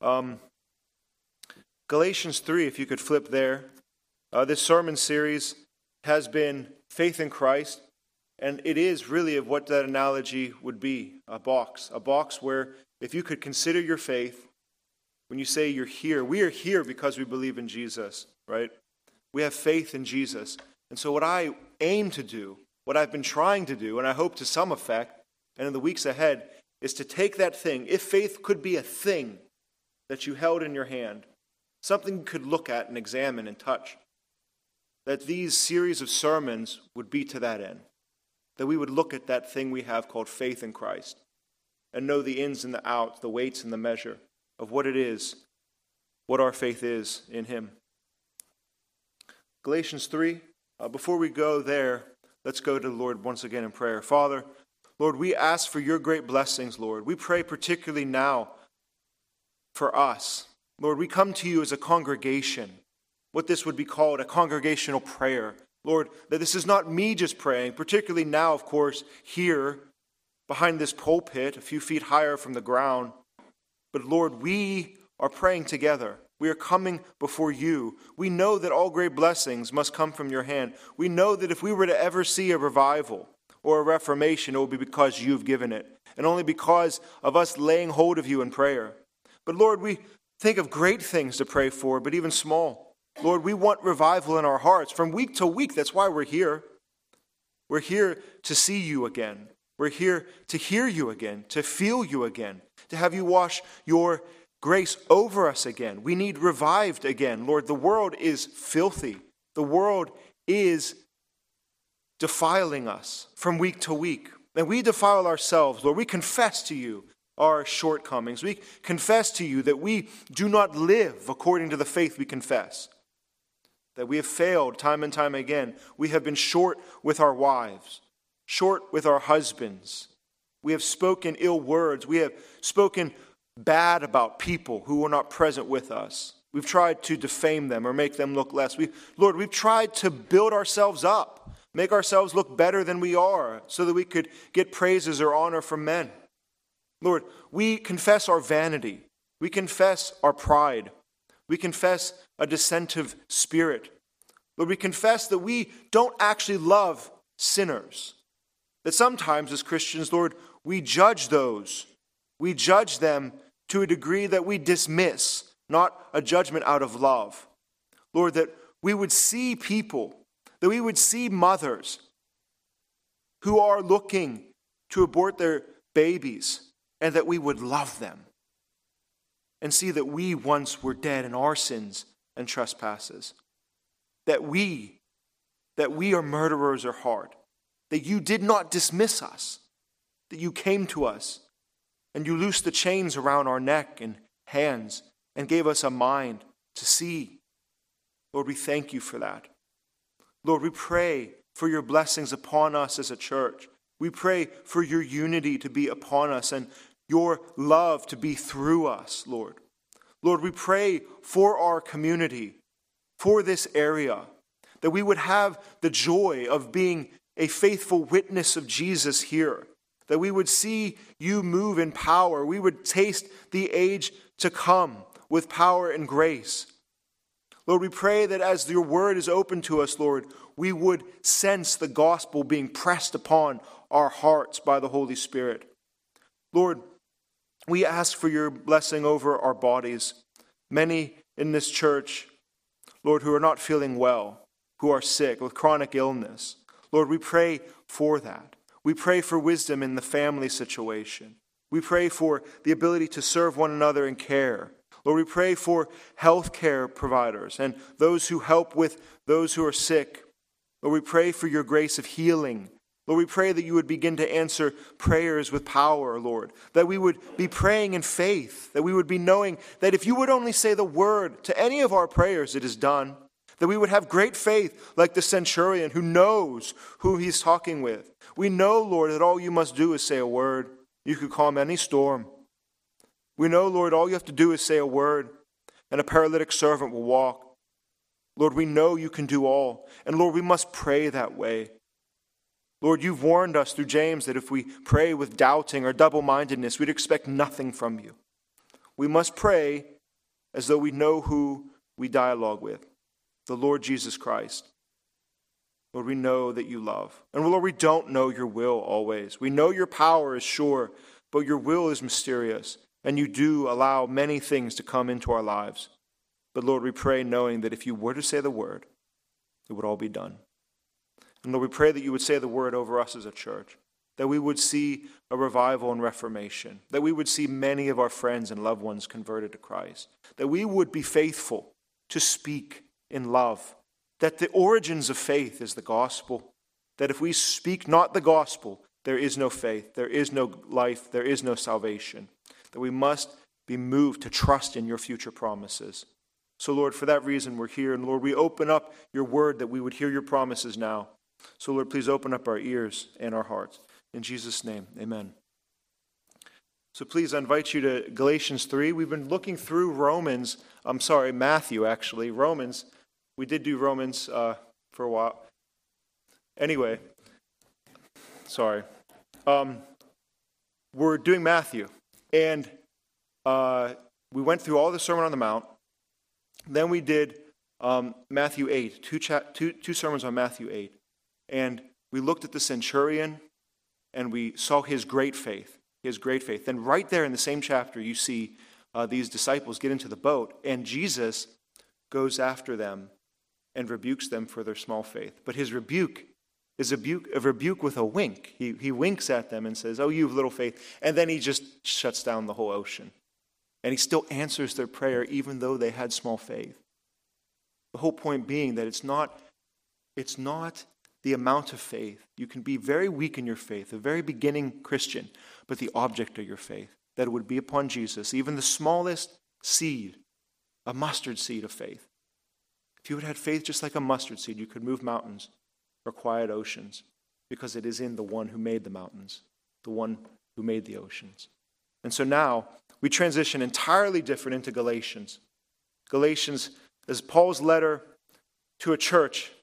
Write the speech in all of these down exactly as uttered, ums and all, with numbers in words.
Um, Galatians three, if you could flip there. Uh, this sermon series has been faith in Christ, and it is really of what that analogy would be, a box. A box where if you could consider your faith, when you say you're here, we are here because we believe in Jesus, right? We have faith in Jesus. And so what I aim to do, what I've been trying to do, and I hope to some effect, and in the weeks ahead, is to take that thing, if faith could be a thing that you held in your hand, something you could look at and examine and touch, that these series of sermons would be to that end, that we would look at that thing we have called faith in Christ and know the ins and the outs, the weights and the measure of what it is, what our faith is in Him. Galatians three, uh, before we go there, let's go to the Lord once again in prayer. Father, Lord, we ask for your great blessings, Lord. We pray particularly now for us. Lord, we come to you as a congregation, what this would be called a congregational prayer. Lord, that this is not me just praying, particularly now, of course, here behind this pulpit, a few feet higher from the ground. But Lord, we are praying together. We are coming before you. We know that all great blessings must come from your hand. We know that if we were to ever see a revival or a reformation, it will be because you've given it, and only because of us laying hold of you in prayer. But Lord, we think of great things to pray for, but even small. Lord, we want revival in our hearts from week to week. That's why we're here. We're here to see you again. We're here to hear you again, to feel you again, to have you wash your grace over us again. We need revived again. Lord, the world is filthy. The world is defiling us from week to week. And we defile ourselves, Lord. We confess to you our shortcomings. We confess to you that we do not live according to the faith we confess, that we have failed time and time again. We have been short with our wives, short with our husbands. We have spoken ill words. We have spoken bad about people who were not present with us. We've tried to defame them or make them look less. We, Lord, we've tried to build ourselves up, make ourselves look better than we are so that we could get praises or honor from men. Lord, we confess our vanity. We confess our pride. We confess a dissentive spirit. Lord, we confess that we don't actually love sinners. That sometimes as Christians, Lord, we judge those. We judge them to a degree that we dismiss, not a judgment out of love. Lord, that we would see people, that we would see mothers who are looking to abort their babies, and that we would love them and see that we once were dead in our sins and trespasses. That we, that we are murderers at heart. That you did not dismiss us. That you came to us and you loosed the chains around our neck and hands and gave us a mind to see. Lord, we thank you for that. Lord, we pray for your blessings upon us as a church. We pray for your unity to be upon us and your love to be through us, Lord. Lord, we pray for our community, for this area, that we would have the joy of being a faithful witness of Jesus here, that we would see you move in power. We would taste the age to come with power and grace. Lord, we pray that as your word is open to us, Lord, we would sense the gospel being pressed upon our hearts by the Holy Spirit. Lord, we ask for your blessing over our bodies. Many in this church, Lord, who are not feeling well, who are sick with chronic illness. Lord, we pray for that. We pray for wisdom in the family situation. We pray for the ability to serve one another in care. Lord, we pray for health care providers and those who help with those who are sick. Lord, we pray for your grace of healing. Lord, we pray that you would begin to answer prayers with power, Lord. That we would be praying in faith. That we would be knowing that if you would only say the word to any of our prayers, it is done. That we would have great faith like the centurion who knows who he's talking with. We know, Lord, that all you must do is say a word. You could calm any storm. We know, Lord, all you have to do is say a word and a paralytic servant will walk. Lord, we know you can do all. And Lord, we must pray that way. Lord, you've warned us through James that if we pray with doubting or double-mindedness, we'd expect nothing from you. we must pray as though we know who we dialogue with, the Lord Jesus Christ. Lord, we know that you love. And Lord, we don't know your will always. We know your power is sure, but your will is mysterious. And you do allow many things to come into our lives. But Lord, we pray knowing that if you were to say the word, it would all be done. And Lord, we pray that you would say the word over us as a church, that we would see a revival and reformation, that we would see many of our friends and loved ones converted to Christ, that we would be faithful to speak in love, that the origins of faith is the gospel, that if we speak not the gospel, there is no faith, there is no life, there is no salvation, that we must be moved to trust in your future promises. So Lord, for that reason we're here, and Lord, we open up your word that we would hear your promises now. So Lord, please open up our ears and our hearts. In Jesus' name, amen. So please, I invite you to Galatians three. We've been looking through Romans, I'm sorry, Matthew actually, Romans. We did do Romans uh, for a while. Anyway, sorry. Um, we're doing Matthew. And uh, we went through all the Sermon on the Mount. Then we did um, Matthew eight, two, cha- two, two sermons on Matthew eight. And we looked at the centurion, and we saw his great faith, his great faith. Then right there in the same chapter, you see uh, these disciples get into the boat, and Jesus goes after them and rebukes them for their small faith. But his rebuke is a rebuke, a rebuke with a wink. He, he winks at them and says, oh, you have little faith. And then he just shuts down the whole ocean. And he still answers their prayer even though they had small faith. The whole point being that it's not, it's not the amount of faith. You can be very weak in your faith, a very beginning Christian, but the object of your faith, that it would be upon Jesus, even the smallest seed, a mustard seed of faith. If you had had faith just like a mustard seed, you could move mountains or quiet oceans, because it is in the one who made the mountains, the one who made the oceans. And so now we transition entirely different into Galatians. Galatians is Paul's letter to a church.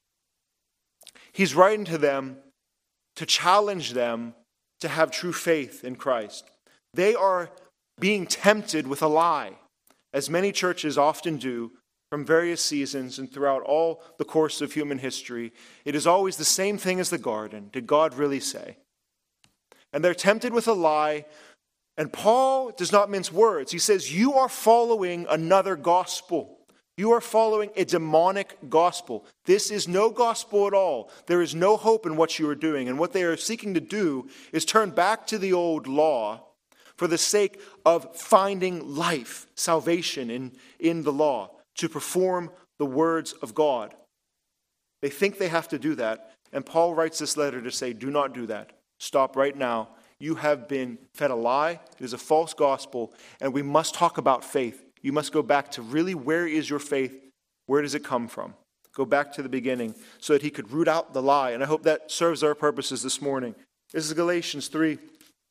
He's writing to them to challenge them to have true faith in Christ. They are being tempted with a lie, as many churches often do from various seasons and throughout all the course of human history. It is always the same thing as the garden. Did God really say? And they're tempted with a lie, and Paul does not mince words. He says, you are following another gospel. You are following a demonic gospel. This is no gospel at all. There is no hope in what you are doing. And what they are seeking to do is turn back to the old law for the sake of finding life, salvation in, in the law, to perform the words of God. They think they have to do that. And Paul writes this letter to say, do not do that. Stop right now. You have been fed a lie. It is a false gospel. And we must talk about faith. You must go back to really, where is your faith? Where does it come from? Go back to the beginning so that he could root out the lie. And I hope that serves our purposes this morning. This is Galatians three,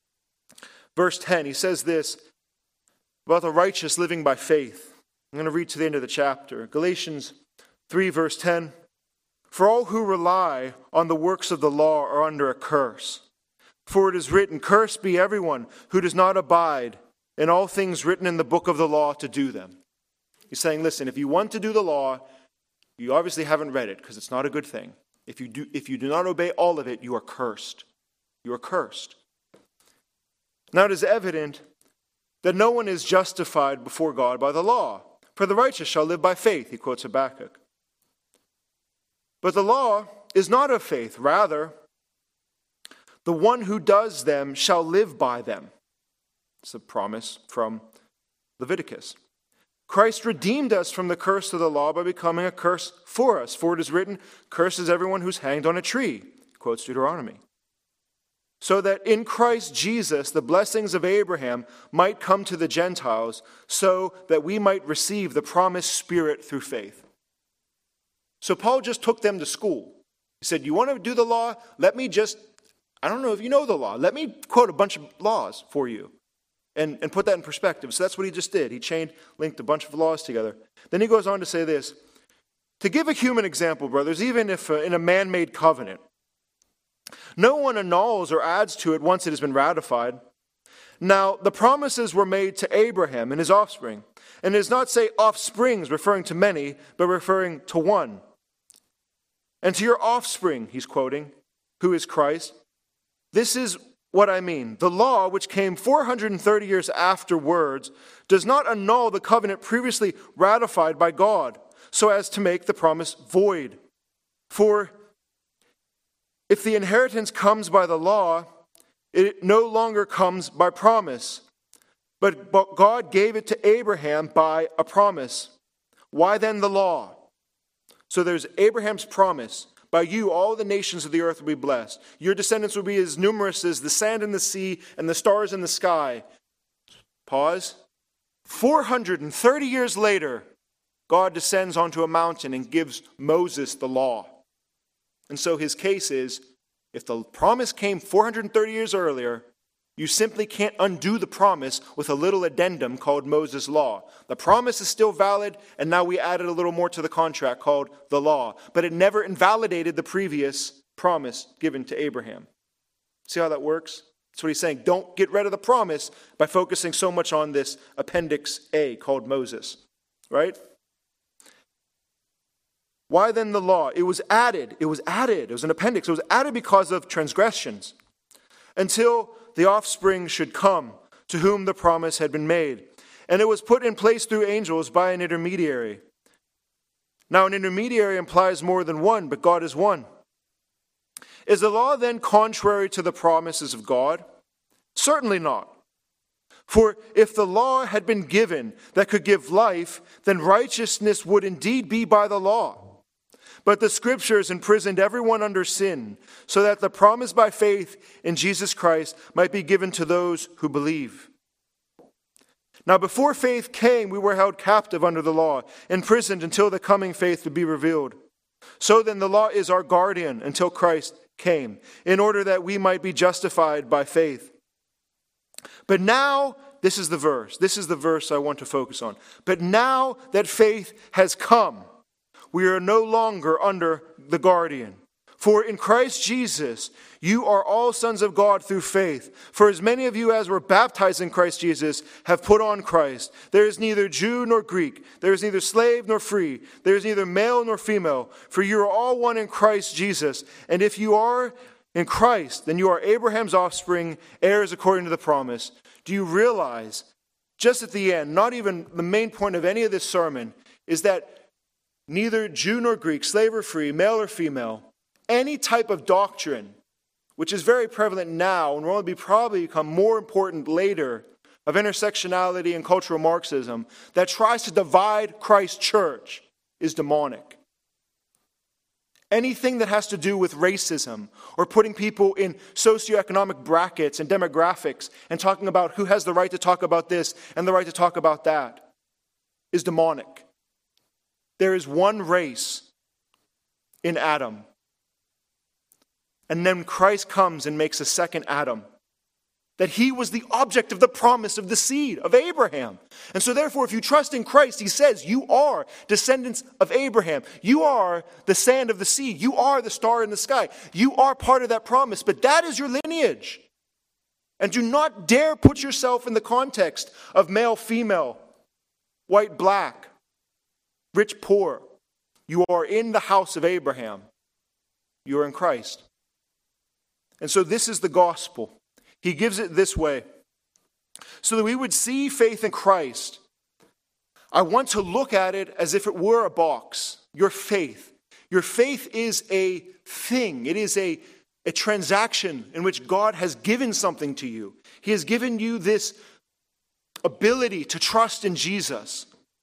verse ten. He says this about the righteous living by faith. I'm going to read to the end of the chapter. Galatians three, verse ten. For all who rely on the works of the law are under a curse. For it is written, cursed be everyone who does not abide in all things written in the book of the law to do them. He's saying, listen, if you want to do the law, you obviously haven't read it because it's not a good thing. If you do, if you do not obey all of it, you are cursed. You are cursed. Now it is evident that no one is justified before God by the law. For the righteous shall live by faith, he quotes Habakkuk. But the law is not of faith. Rather, the one who does them shall live by them. It's a promise from Leviticus. Christ redeemed us from the curse of the law by becoming a curse for us. For it is written, cursed is everyone who's hanged on a tree. Quotes Deuteronomy. So that in Christ Jesus the blessings of Abraham might come to the Gentiles, so that we might receive the promised Spirit through faith. So Paul just took them to school. He said, you want to do the law? Let me just, I don't know if you know the law. Let me quote a bunch of laws for you. And, and put that in perspective. So that's what he just did. He chained, linked a bunch of laws together. Then he goes on to say this. To give a human example, brothers, even if uh, in a man-made covenant, no one annuls or adds to it once it has been ratified. Now, the promises were made to Abraham and his offspring. And it does not say offsprings, referring to many, but referring to one. And to your offspring, he's quoting, who is Christ. This is what I mean. The law, which came four hundred thirty years afterwards, does not annul the covenant previously ratified by God, so as to make the promise void. For if the inheritance comes by the law, it no longer comes by promise. But God gave it to Abraham by a promise. Why then the law? So there's Abraham's promise. By you, all the nations of the earth will be blessed. Your descendants will be as numerous as the sand in the sea and the stars in the sky. Pause. four hundred thirty years later, God descends onto a mountain and gives Moses the law. And so his case is, if the promise came four hundred thirty years earlier, you simply can't undo the promise with a little addendum called Moses' law. The promise is still valid, and now we added a little more to the contract called the law. But it never invalidated the previous promise given to Abraham. See how that works? That's what he's saying. Don't get rid of the promise by focusing so much on this Appendix A called Moses. Right? Why then the law? It was added. It was added. It was an appendix. It was added because of transgressions. Until the offspring should come, to whom the promise had been made. And it was put in place through angels by an intermediary. Now an intermediary implies more than one, but God is one. Is the law then contrary to the promises of God? Certainly not. For if the law had been given that could give life, then righteousness would indeed be by the law. But the Scriptures imprisoned everyone under sin, so that the promise by faith in Jesus Christ might be given to those who believe. Now before faith came, we were held captive under the law, imprisoned until the coming faith would be revealed. So then the law is our guardian until Christ came, in order that we might be justified by faith. But now, this is the verse. This is the verse I want to focus on. But now that faith has come, we are no longer under the guardian. For in Christ Jesus, you are all sons of God through faith. For as many of you as were baptized in Christ Jesus have put on Christ. There is neither Jew nor Greek. There is neither slave nor free. There is neither male nor female. For you are all one in Christ Jesus. And if you are in Christ, then you are Abraham's offspring, heirs according to the promise. Do you realize, just at the end, not even the main point of any of this sermon, is that neither Jew nor Greek, slave or free, male or female, any type of doctrine, which is very prevalent now and will be probably become more important later, of intersectionality and cultural Marxism, that tries to divide Christ's church, is demonic. Anything that has to do with racism or putting people in socioeconomic brackets and demographics and talking about who has the right to talk about this and the right to talk about that is demonic. There is one race in Adam. And then Christ comes and makes a second Adam. That he was the object of the promise of the seed of Abraham. And so therefore, if you trust in Christ, he says, you are descendants of Abraham. You are the sand of the sea. You are the star in the sky. You are part of that promise. But that is your lineage. And do not dare put yourself in the context of male, female, white, black, rich, poor. You are in the house of Abraham. You are in Christ. And so this is the gospel. He gives it this way. So that we would see faith in Christ. I want to look at it as if it were a box. Your faith. Your faith is a thing. It is a, a transaction in which God has given something to you. He has given you this ability to trust in Jesus.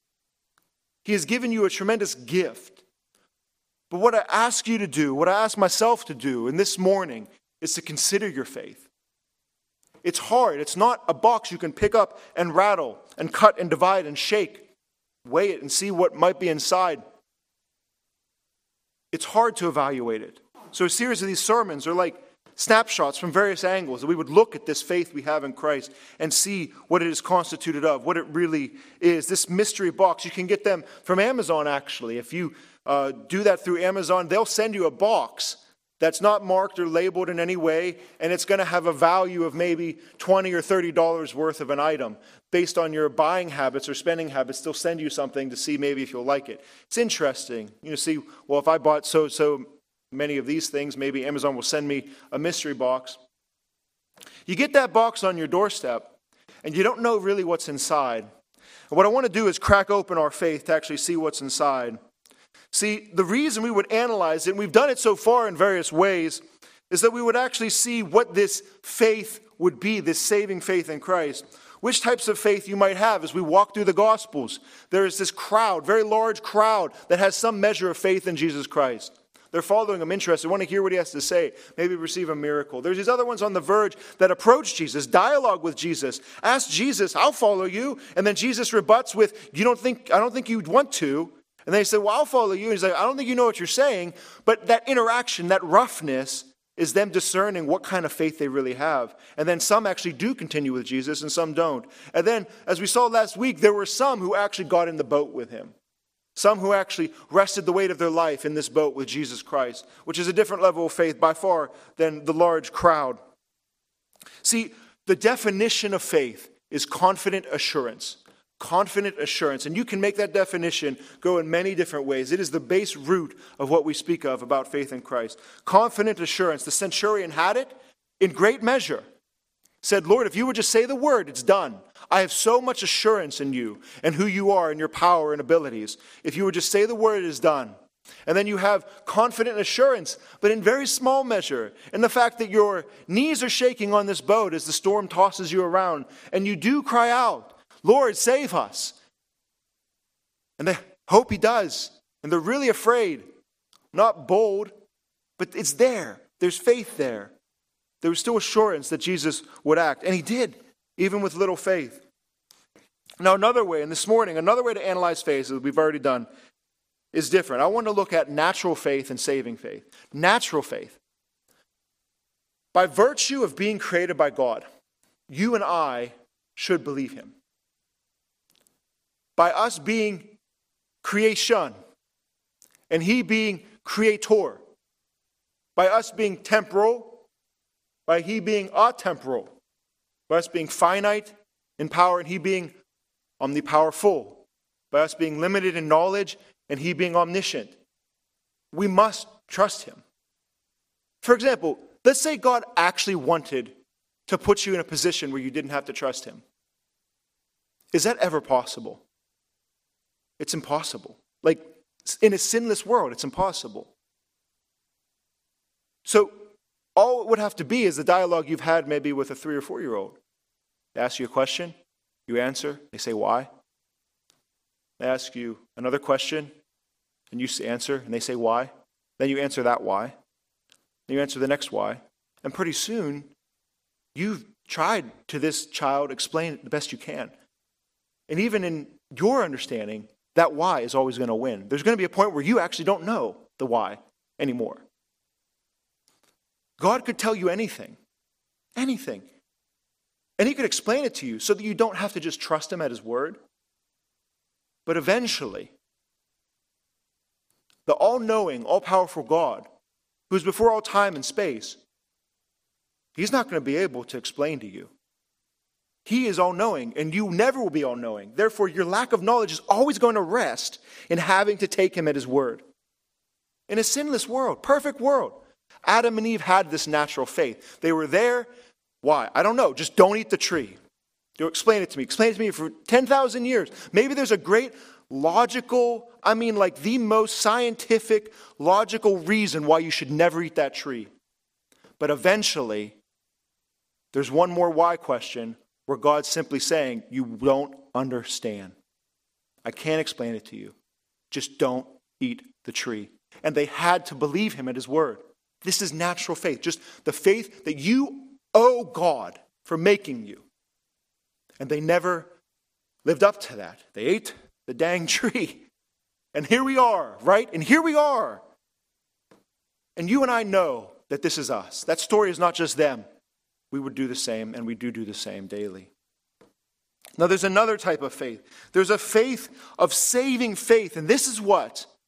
He has given you a tremendous gift. But what I ask you to do, what I ask myself to do in this morning, is to consider your faith. It's hard. It's not a box you can pick up and rattle and cut and divide and shake. Weigh it and see what might be inside. It's hard to evaluate it. So a series of these sermons are like snapshots from various angles that we would look at this faith we have in Christ and see what it is constituted of, what it really is. This mystery box, you can get them from Amazon actually. If you uh, do that through Amazon, they'll send you a box that's not marked or labeled in any way, and it's going to have a value of maybe twenty dollars or thirty dollars worth of an item. Based on your buying habits or spending habits, they'll send you something to see maybe if you'll like it. It's interesting. You know, see, well, if I bought so so many of these things, maybe Amazon will send me a mystery box. You get that box on your doorstep, and you don't know really what's inside. And what I want to do is crack open our faith to actually see what's inside. See, the reason we would analyze it, and we've done it so far in various ways, is that we would actually see what this faith would be, this saving faith in Christ. Which types of faith you might have as we walk through the Gospels. There is this crowd, very large crowd, that has some measure of faith in Jesus Christ. They're following him, interested, want to hear what he has to say, maybe receive a miracle. There's these other ones on the verge that approach Jesus, dialogue with Jesus, ask Jesus, I'll follow you. And then Jesus rebuts with, you don't think, I don't think you'd want to. And they say, well, I'll follow you. And he's like, I don't think you know what you're saying. But that interaction, that roughness, is them discerning what kind of faith they really have. And then some actually do continue with Jesus and some don't. And then, as we saw last week, there were some who actually got in the boat with him. Some who actually rested the weight of their life in this boat with Jesus Christ, which is a different level of faith by far than the large crowd. See, the definition of faith is confident assurance. Confident assurance. And you can make that definition go in many different ways. It is the base root of what we speak of about faith in Christ. Confident assurance. The centurion had it in great measure. Said, Lord, if you would just say the word, it's done. I have so much assurance in you and who you are and your power and abilities. If you would just say the word, it is done. And then you have confident assurance, but in very small measure. And the fact that your knees are shaking on this boat as the storm tosses you around. And you do cry out, Lord, save us. And they hope he does. And they're really afraid. Not bold, but it's there. There's faith there. There was still assurance that Jesus would act. And he did, even with little faith. Now another way, and this morning, another way to analyze faith, as we've already done, is different. I want to look at natural faith and saving faith. Natural faith. By virtue of being created by God, you and I should believe him. By us being creation and he being creator, by us being temporal, by he being atemporal, by us being finite in power and he being omnipowerful, by us being limited in knowledge and he being omniscient, we must trust him. For example, let's say God actually wanted to put you in a position where you didn't have to trust him. Is that ever possible? It's impossible. Like, in a sinless world, it's impossible. So, all it would have to be is the dialogue you've had maybe with a three or four-year-old. They ask you a question, you answer, they say why. They ask you another question, and you answer, and they say why. Then you answer that why. Then you answer the next why. And pretty soon, you've tried to this child explain it the best you can. And even in your understanding, that why is always going to win. There's going to be a point where you actually don't know the why anymore. God could tell you anything. Anything. And he could explain it to you so that you don't have to just trust him at his word. But eventually, the all-knowing, all-powerful God, who is before all time and space, he's not going to be able to explain to you. He is all-knowing, and you never will be all-knowing. Therefore, your lack of knowledge is always going to rest in having to take him at his word. In a sinless world, perfect world, Adam and Eve had this natural faith. They were there. Why? I don't know. Just don't eat the tree. You'll explain it to me. Explain it to me for ten thousand years. Maybe there's a great logical, I mean like the most scientific, logical reason why you should never eat that tree. But eventually, there's one more why question where God's simply saying, you don't understand. I can't explain it to you. Just don't eat the tree. And they had to believe him at his word. This is natural faith. Just the faith that you owe God for making you. And they never lived up to that. They ate the dang tree. And here we are, right? And here we are. And you and I know that this is us. That story is not just them. We would do the same, and we do do the same daily. Now, there's another type of faith. There's a faith of saving faith, and this is what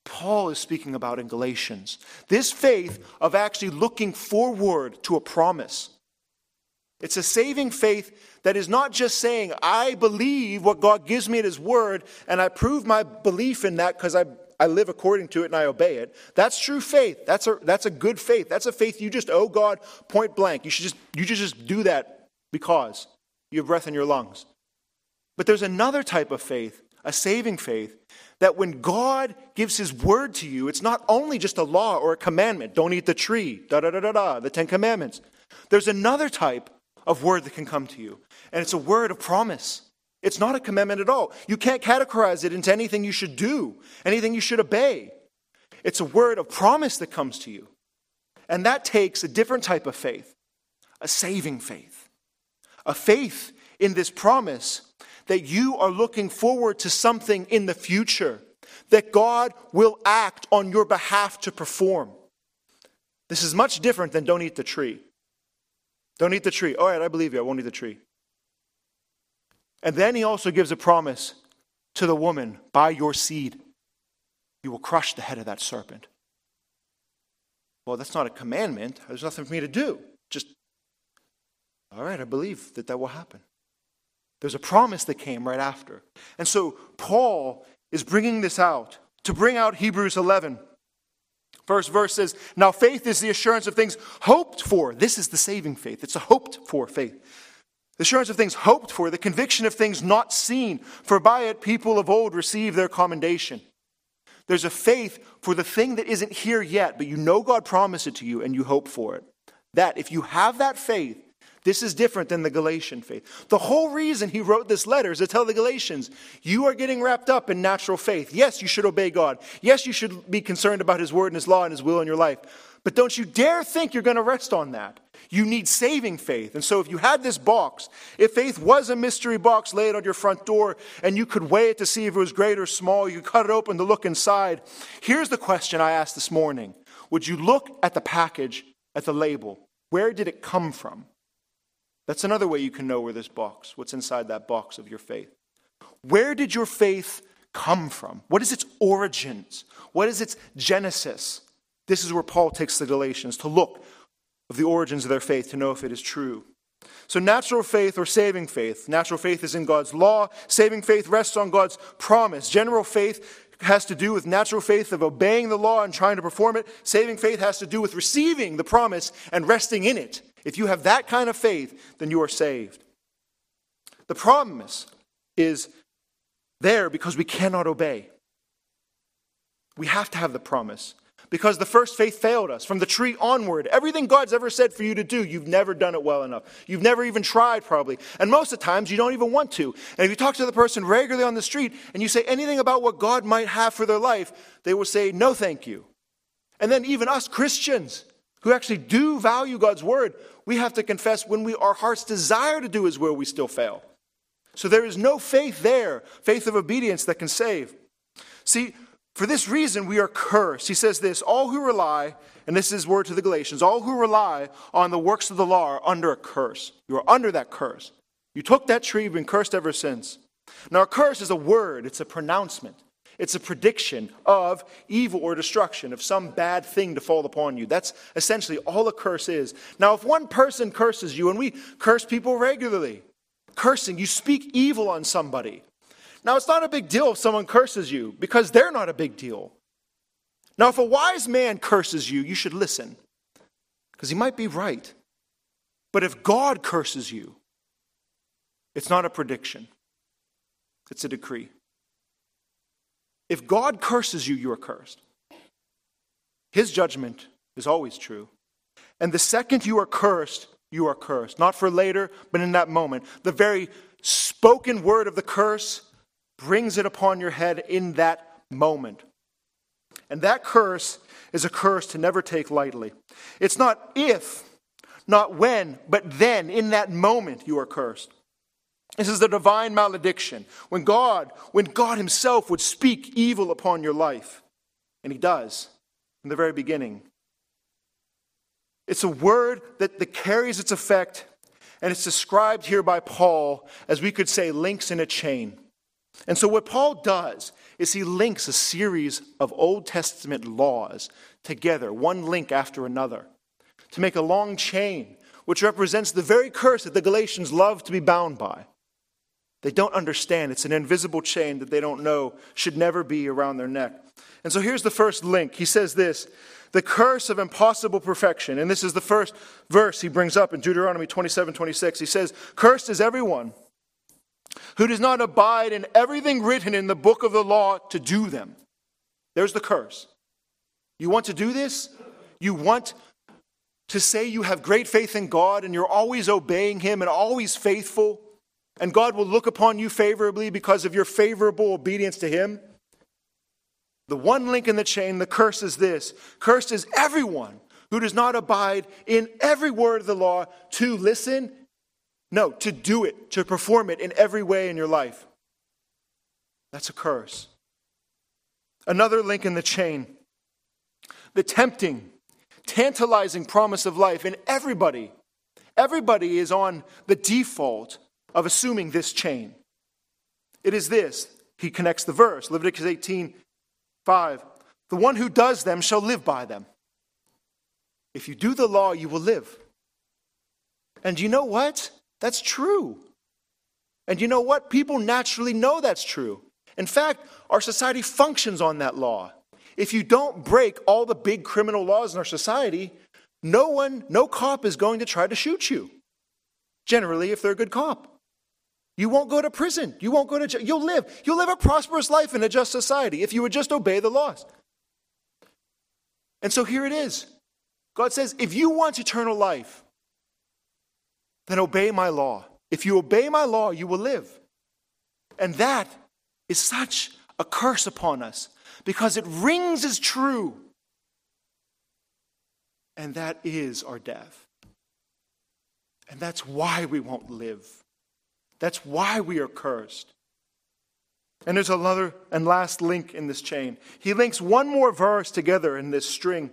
Paul is speaking about in Galatians. This faith of actually looking forward to a promise. It's a saving faith that is not just saying, I believe what God gives me in his word, and I prove my belief in that because I, I live according to it and I obey it. That's true faith. That's a, that's a good faith. That's a faith you just owe God point blank. You should just, you should just do that because you have breath in your lungs. But there's another type of faith, a saving faith, that when God gives his word to you, it's not only just a law or a commandment. Don't eat the tree, da-da-da-da-da, the Ten Commandments. There's another type of word that can come to you, and it's a word of promise. It's not a commandment at all. You can't categorize it into anything you should do, anything you should obey. It's a word of promise that comes to you. And that takes a different type of faith, a saving faith. A faith in this promise that you are looking forward to something in the future that God will act on your behalf to perform. This is much different than don't eat the tree. Don't eat the tree. All right, I believe you. I won't eat the tree. And then he also gives a promise to the woman, by your seed, you will crush the head of that serpent. Well, that's not a commandment. There's nothing for me to do. Just, all right, I believe that that will happen. There's a promise that came right after. And so Paul is bringing this out to bring out Hebrews eleven. First verse says, now faith is the assurance of things hoped for. This is the saving faith. It's a hoped for faith. The assurance of things hoped for, the conviction of things not seen. For by it people of old received their commendation. There's a faith for the thing that isn't here yet, but you know God promised it to you and you hope for it. That, if you have that faith, this is different than the Galatian faith. The whole reason he wrote this letter is to tell the Galatians, you are getting wrapped up in natural faith. Yes, you should obey God. Yes, you should be concerned about his word and his law and his will in your life. But don't you dare think you're going to rest on that. You need saving faith. And so if you had this box, if faith was a mystery box laid on your front door and you could weigh it to see if it was great or small, you could cut it open to look inside. Here's the question I asked this morning. Would you look at the package, at the label? Where did it come from? That's another way you can know where this box, what's inside that box of your faith. Where did your faith come from? What is its origins? What is its genesis? This is where Paul takes the Galatians to look of the origins of their faith to know if it is true. So natural faith or saving faith. Natural faith is in God's law. Saving faith rests on God's promise. General faith has to do with natural faith of obeying the law and trying to perform it. Saving faith has to do with receiving the promise and resting in it. If you have that kind of faith, then you are saved. The promise is there because we cannot obey. We have to have the promise. Because the first faith failed us. From the tree onward, everything God's ever said for you to do, you've never done it well enough. You've never even tried, probably. And most of the times, you don't even want to. And if you talk to the person regularly on the street and you say anything about what God might have for their life, they will say, no, thank you. And then even us Christians who actually do value God's word, we have to confess when we our heart's desire to do his will, we still fail. So there is no faith there, faith of obedience that can save. See, for this reason we are cursed. He says this, all who rely, and this is his word to the Galatians, all who rely on the works of the law are under a curse. You are under that curse. You took that tree, you've been cursed ever since. Now a curse is a word, it's a pronouncement. It's a prediction of evil or destruction, of some bad thing to fall upon you. That's essentially all a curse is. Now, if one person curses you, and we curse people regularly, cursing, you speak evil on somebody. Now, it's not a big deal if someone curses you, because they're not a big deal. Now, if a wise man curses you, you should listen, because he might be right. But if God curses you, it's not a prediction. It's a decree. If God curses you, you are cursed. His judgment is always true. And the second you are cursed, you are cursed. Not for later, but in that moment. The very spoken word of the curse brings it upon your head in that moment. And that curse is a curse to never take lightly. It's not if, not when, but then, in that moment, you are cursed. This is the divine malediction. When God, when God himself would speak evil upon your life. And he does, in the very beginning. It's a word that, that carries its effect, and it's described here by Paul as, we could say, links in a chain. And so what Paul does is he links a series of Old Testament laws together, one link after another, to make a long chain, which represents the very curse that the Galatians love to be bound by. They don't understand. It's an invisible chain that they don't know should never be around their neck. And so here's the first link. He says this, the curse of impossible perfection. And this is the first verse he brings up in Deuteronomy twenty-seven twenty-six. He says, cursed is everyone who does not abide in everything written in the book of the law to do them. There's the curse. You want to do this? You want to say you have great faith in God and you're always obeying him and always faithful, and God will look upon you favorably because of your favorable obedience to him? The one link in the chain, the curse is this. Cursed is everyone who does not abide in every word of the law to listen. No, to do it, to perform it in every way in your life. That's a curse. Another link in the chain. The tempting, tantalizing promise of life. And everybody, everybody is on the default of assuming this chain. It is this. He connects the verse. Leviticus eighteen five. The one who does them shall live by them. If you do the law, you will live. And you know what? That's true. And you know what? People naturally know that's true. In fact, our society functions on that law. If you don't break all the big criminal laws in our society, no one, no cop is going to try to shoot you. Generally, if they're a good cop. You won't go to prison. You won't go to jail. You'll live. You'll live a prosperous life in a just society if you would just obey the laws. And so here it is. God says, if you want eternal life, then obey my law. If you obey my law, you will live. And that is such a curse upon us because it rings as true. And that is our death. And that's why we won't live. That's why we are cursed. And there's another and last link in this chain. He links one more verse together in this string.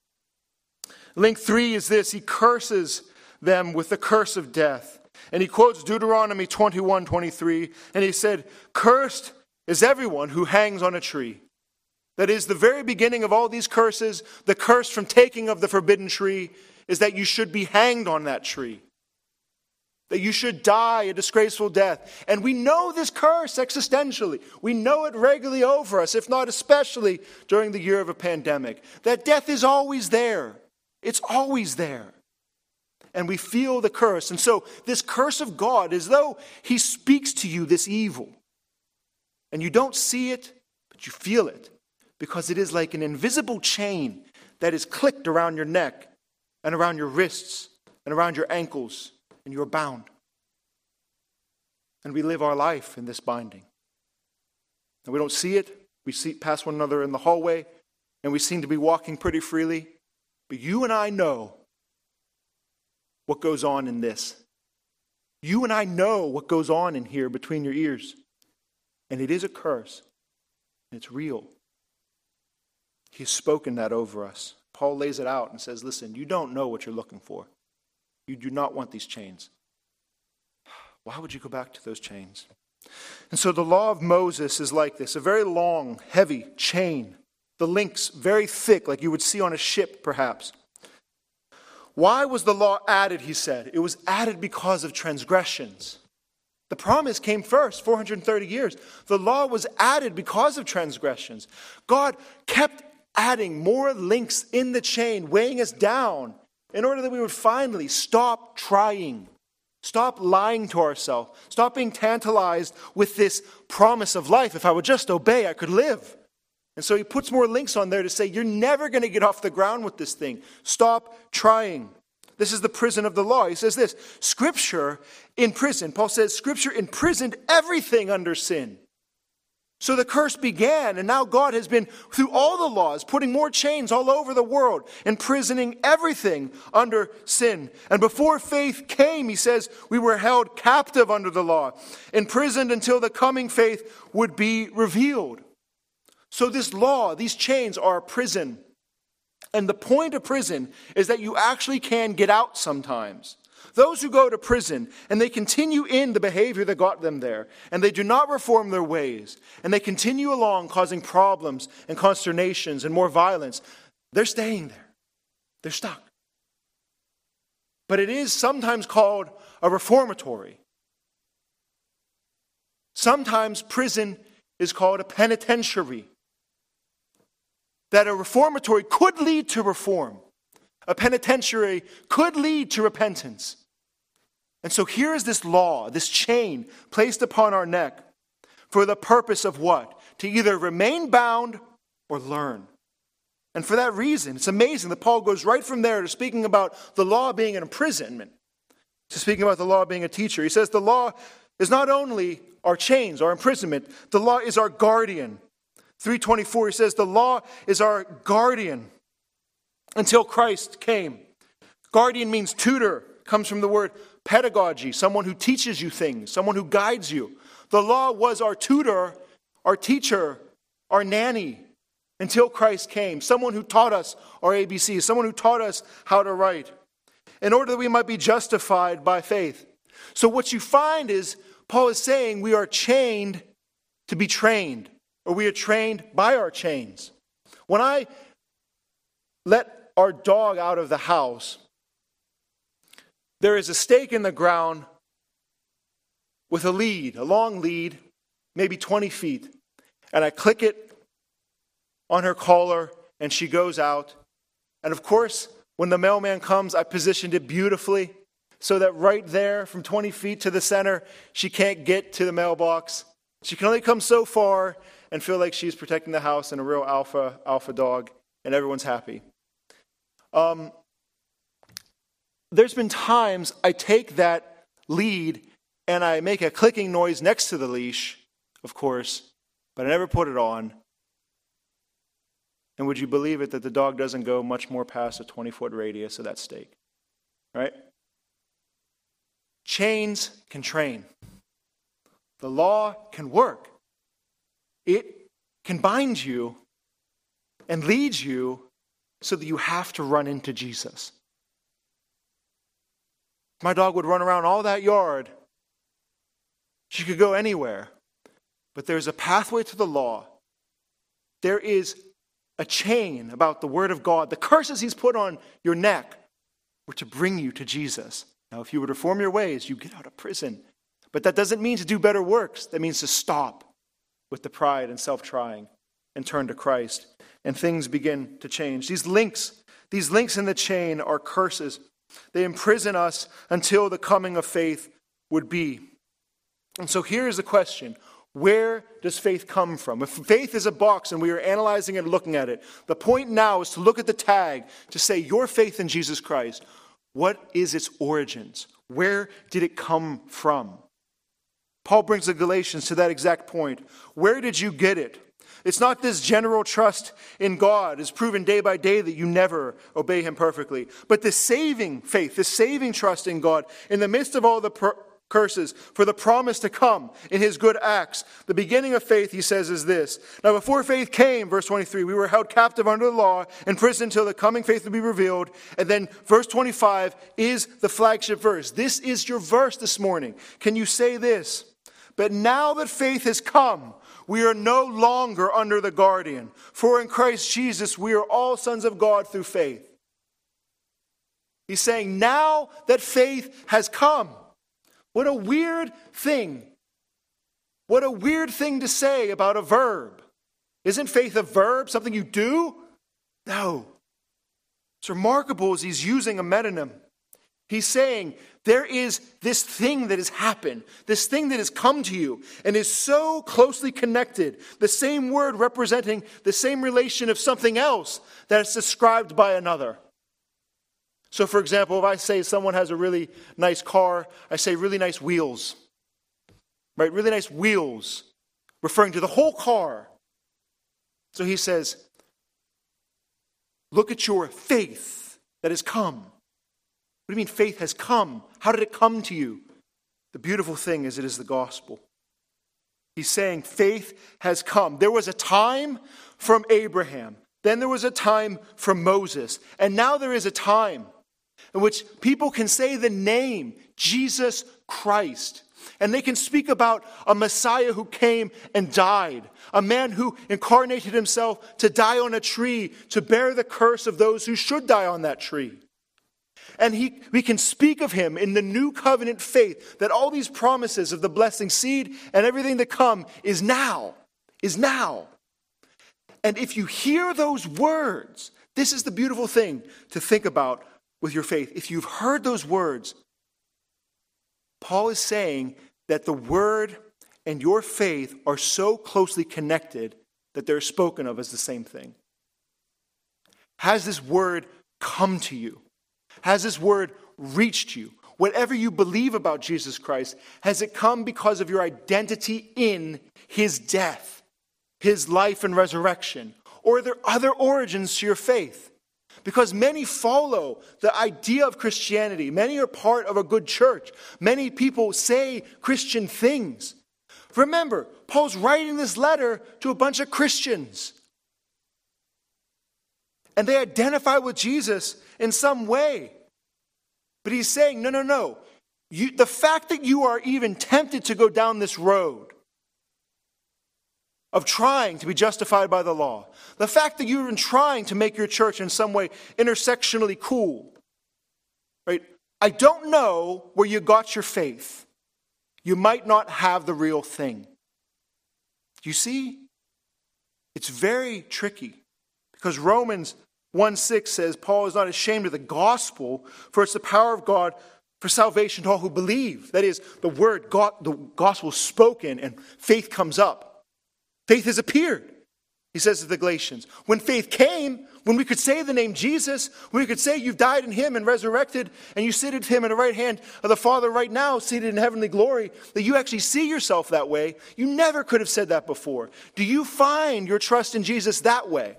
Link three is this. He curses them with the curse of death. And he quotes Deuteronomy twenty-one twenty-three. And he said, cursed is everyone who hangs on a tree. That is the very beginning of all these curses. The curse from taking of the forbidden tree is that you should be hanged on that tree. That you should die a disgraceful death. And we know this curse existentially. We know it regularly over us, if not especially during the year of a pandemic. That death is always there. It's always there. And we feel the curse. And so this curse of God, as though he speaks to you this evil. And you don't see it, but you feel it. Because it is like an invisible chain that is clicked around your neck and around your wrists and around your ankles. And you're bound. And we live our life in this binding. And we don't see it. We see pass one another in the hallway. And we seem to be walking pretty freely. But you and I know what goes on in this. You and I know what goes on in here between your ears. And it is a curse. And it's real. He has spoken that over us. Paul lays it out and says, listen, you don't know what you're looking for. You do not want these chains. Why would you go back to those chains? And so the law of Moses is like this, a very long, heavy chain. The links very thick, like you would see on a ship, perhaps. Why was the law added, he said? It was added because of transgressions. The promise came first, four hundred thirty years. The law was added because of transgressions. God kept adding more links in the chain, weighing us down, in order that we would finally stop trying, stop lying to ourselves, stop being tantalized with this promise of life. If I would just obey, I could live. And so he puts more links on there to say, you're never going to get off the ground with this thing. Stop trying. This is the prison of the law. He says this, Scripture in prison. Paul says, Scripture imprisoned everything under sin. So the curse began, and now God has been, through all the laws, putting more chains all over the world, imprisoning everything under sin. And before faith came, he says, we were held captive under the law, imprisoned until the coming faith would be revealed. So this law, these chains are a prison. And the point of prison is that you actually can get out sometimes. Those who go to prison and they continue in the behavior that got them there, and they do not reform their ways, and they continue along causing problems and consternations and more violence, they're staying there. They're stuck. But it is sometimes called a reformatory. Sometimes prison is called a penitentiary. That a reformatory could lead to reform. A penitentiary could lead to repentance. And so here is this law, this chain placed upon our neck for the purpose of what? To either remain bound or learn. And for that reason, it's amazing that Paul goes right from there to speaking about the law being an imprisonment, to speaking about the law being a teacher. He says the law is not only our chains, our imprisonment, the law is our guardian. three twenty-four, he says the law is our guardian until Christ came. Guardian means tutor, comes from the word pedagogy, someone who teaches you things, someone who guides you. The law was our tutor, our teacher, our nanny, until Christ came. Someone who taught us our A B Cs, someone who taught us how to write, in order that we might be justified by faith. So what you find is, Paul is saying we are chained to be trained, or we are trained by our chains. When I let our dog out of the house, there is a stake in the ground with a lead, a long lead, maybe twenty feet. And I click it on her collar, and she goes out. And of course, when the mailman comes, I positioned it beautifully so that right there, from twenty feet to the center, she can't get to the mailbox. She can only come so far and feel like she's protecting the house and a real alpha, alpha dog, and everyone's happy. Um, there's been times I take that lead and I make a clicking noise next to the leash, of course, but I never put it on. And would you believe it that the dog doesn't go much more past a twenty-foot radius of that stake? Right? Chains can train. The law can work. It can bind you and lead you so that you have to run into Jesus. My dog would run around all that yard. She could go anywhere. But there's a pathway to the law. There is a chain about the word of God. The curses he's put on your neck were to bring you to Jesus. Now, if you would reform your ways, you get out of prison. But that doesn't mean to do better works. That means to stop with the pride and self-trying and turn to Christ. And things begin to change. These links, these links in the chain are curses. They imprison us until the coming of faith would be. And so here's the question. Where does faith come from? If faith is a box and we are analyzing it and looking at it, the point now is to look at the tag to say your faith in Jesus Christ. What is its origins? Where did it come from? Paul brings the Galatians to that exact point. Where did you get it? It's not this general trust in God is proven day by day that you never obey him perfectly. But the saving faith, the saving trust in God in the midst of all the per- curses for the promise to come in his good acts. The beginning of faith, he says, is this. Now before faith came, verse twenty-three, we were held captive under the law and prisoned until the coming faith would be revealed. And then verse twenty-five is the flagship verse. This is your verse this morning. Can you say this? But now that faith has come, we are no longer under the guardian. For in Christ Jesus, we are all sons of God through faith. He's saying, now that faith has come. What a weird thing. What a weird thing to say about a verb. Isn't faith a verb, something you do? No. It's remarkable as he's using a metonym. He's saying, there is this thing that has happened, this thing that has come to you and is so closely connected, the same word representing the same relation of something else that is described by another. So for example, if I say someone has a really nice car, I say really nice wheels, right? Really nice wheels, referring to the whole car. So he says, look at your faith that has come. What do you mean faith has come? How did it come to you? The beautiful thing is it is the gospel. He's saying faith has come. There was a time from Abraham. Then there was a time from Moses. And now there is a time in which people can say the name Jesus Christ. And they can speak about a Messiah who came and died, a man who incarnated himself to die on a tree, to bear the curse of those who should die on that tree. And he, we can speak of him in the new covenant faith, that all these promises of the blessing seed and everything to come is now, is now. And if you hear those words, this is the beautiful thing to think about with your faith. If you've heard those words, Paul is saying that the word and your faith are so closely connected that they're spoken of as the same thing. Has this word come to you? Has this word reached you? Whatever you believe about Jesus Christ, has it come because of your identity in his death, his life and resurrection? Or are there other origins to your faith? Because many follow the idea of Christianity. Many are part of a good church. Many people say Christian things. Remember, Paul's writing this letter to a bunch of Christians. And they identify with Jesus in some way. But he's saying, no, no, no. You, the fact that you are even tempted to go down this road of trying to be justified by the law, the fact that you're even trying to make your church in some way intersectionally cool, right? I don't know where you got your faith. You might not have the real thing. You see? It's very tricky because Romans one six says, Paul is not ashamed of the gospel, for it's the power of God for salvation to all who believe. That is, the word, God, the gospel is spoken and faith comes up. Faith has appeared, he says to the Galatians. When faith came, when we could say the name Jesus, when we could say you've died in him and resurrected, and you sit at him at the right hand of the Father right now, seated in heavenly glory, that you actually see yourself that way, you never could have said that before. Do you find your trust in Jesus that way?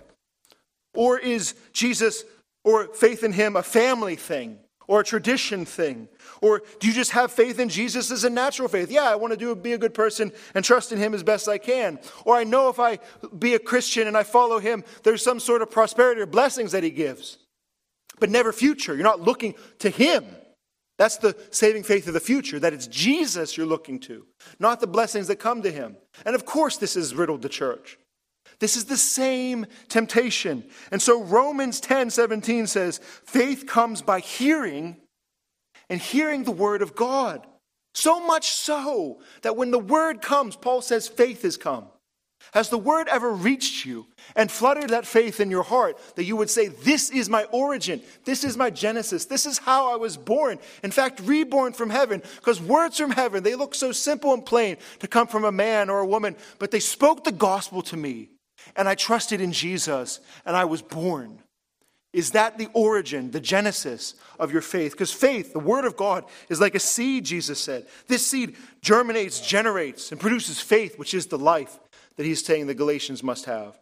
Or is Jesus or faith in him a family thing or a tradition thing? Or do you just have faith in Jesus as a natural faith? Yeah, I want to do be a good person and trust in him as best I can. Or I know if I be a Christian and I follow him, there's some sort of prosperity or blessings that he gives. But never future. You're not looking to him. That's the saving faith of the future, that it's Jesus you're looking to, not the blessings that come to him. And of course this has riddled the church. This is the same temptation. And so Romans ten seventeen says, faith comes by hearing, and hearing the word of God. So much so that when the word comes, Paul says faith has come. Has the word ever reached you and fluttered that faith in your heart that you would say, this is my origin, this is my genesis, this is how I was born, in fact, reborn from heaven? Because words from heaven, they look so simple and plain to come from a man or a woman, but they spoke the gospel to me. And I trusted in Jesus, and I was born. Is that the origin, the genesis of your faith? Because faith, the word of God, is like a seed, Jesus said. This seed germinates, generates, and produces faith, which is the life that he's saying the Galatians must have.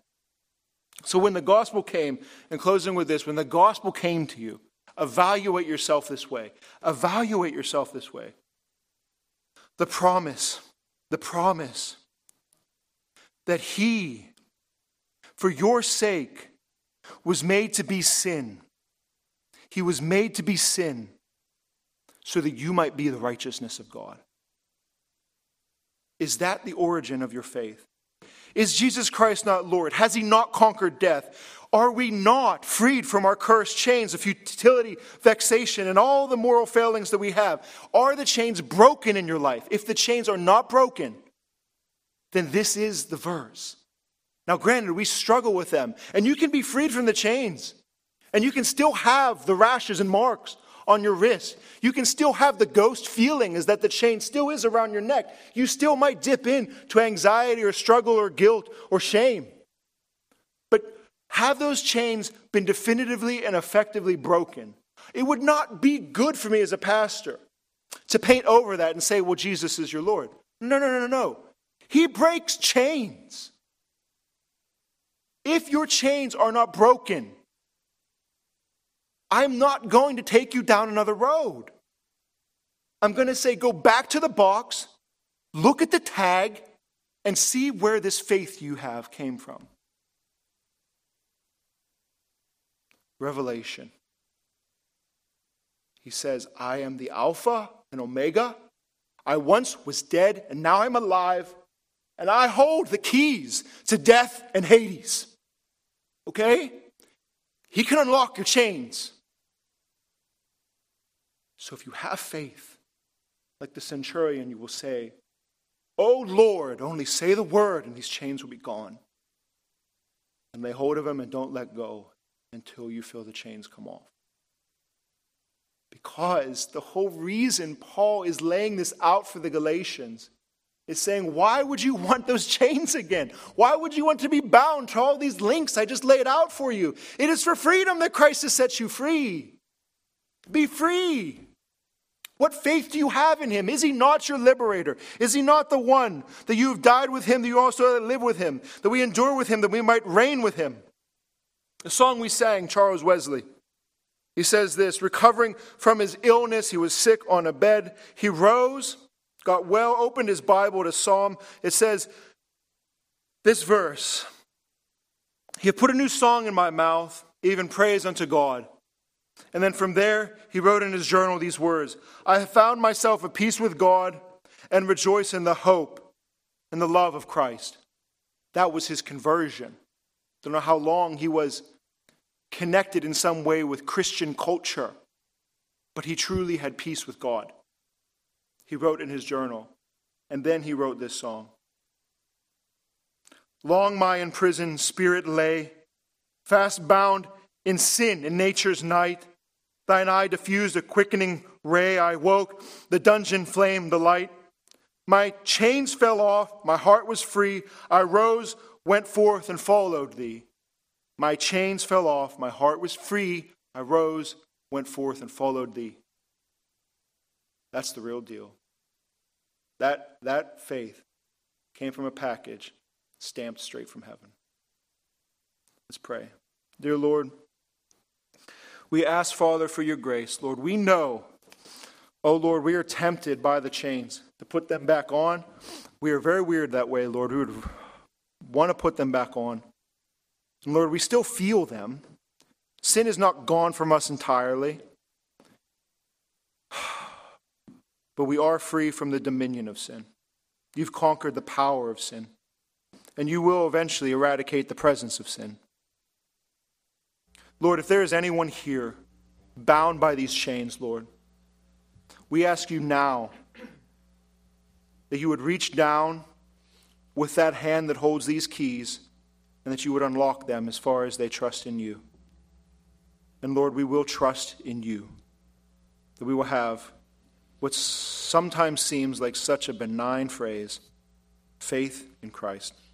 So when the gospel came, and closing with this, when the gospel came to you, evaluate yourself this way. Evaluate yourself this way. The promise, the promise that he, for your sake, was made to be sin. He was made to be sin so that you might be the righteousness of God. Is that the origin of your faith? Is Jesus Christ not Lord? Has he not conquered death? Are we not freed from our cursed chains of futility, vexation, and all the moral failings that we have? Are the chains broken in your life? If the chains are not broken, then this is the verse. Now, granted, we struggle with them, and you can be freed from the chains, and you can still have the rashes and marks on your wrist. You can still have the ghost feeling is that the chain still is around your neck. You still might dip into anxiety or struggle or guilt or shame. But have those chains been definitively and effectively broken? It would not be good for me as a pastor to paint over that and say, well, Jesus is your Lord. No, no, no, no, no. He breaks chains. If your chains are not broken, I'm not going to take you down another road. I'm going to say, go back to the box, look at the tag, and see where this faith you have came from. Revelation. He says, I am the Alpha and Omega. I once was dead, and now I'm alive, and I hold the keys to death and Hades. Okay? He can unlock your chains. So if you have faith, like the centurion, you will say, "Oh Lord, only say the word, and these chains will be gone." And lay hold of him and don't let go until you feel the chains come off. Because the whole reason Paul is laying this out for the Galatians is saying, why would you want those chains again? Why would you want to be bound to all these links I just laid out for you? It is for freedom that Christ has set you free. Be free. What faith do you have in him? Is he not your liberator? Is he not the one that you have died with him, that you also live with him, that we endure with him, that we might reign with him? The song we sang, Charles Wesley, he says this, recovering from his illness, he was sick on a bed. He rose, got well, opened his Bible to Psalm. It says this verse, he had put a new song in my mouth, even praise unto God. And then from there, he wrote in his journal these words, I have found myself at peace with God and rejoice in the hope and the love of Christ. That was his conversion. Don't know how long he was connected in some way with Christian culture, but he truly had peace with God. He wrote in his journal, and then he wrote this song. Long my imprisoned spirit lay, fast bound in sin in nature's night. Thine eye diffused a quickening ray. I woke, the dungeon flamed the light. My chains fell off, my heart was free. I rose, went forth, and followed thee. My chains fell off, my heart was free. I rose, went forth, and followed thee. That's the real deal. That, that faith came from a package stamped straight from heaven. Let's pray. Dear Lord, we ask, Father, for your grace. Lord, we know, oh Lord, we are tempted by the chains to put them back on. We are very weird that way, Lord. We would want to put them back on. And Lord, we still feel them. Sin is not gone from us entirely. But we are free from the dominion of sin. You've conquered the power of sin. And you will eventually eradicate the presence of sin. Lord, if there is anyone here bound by these chains, Lord, we ask you now that you would reach down with that hand that holds these keys and that you would unlock them as far as they trust in you. And Lord, we will trust in you, that we will have what sometimes seems like such a benign phrase, faith in Christ.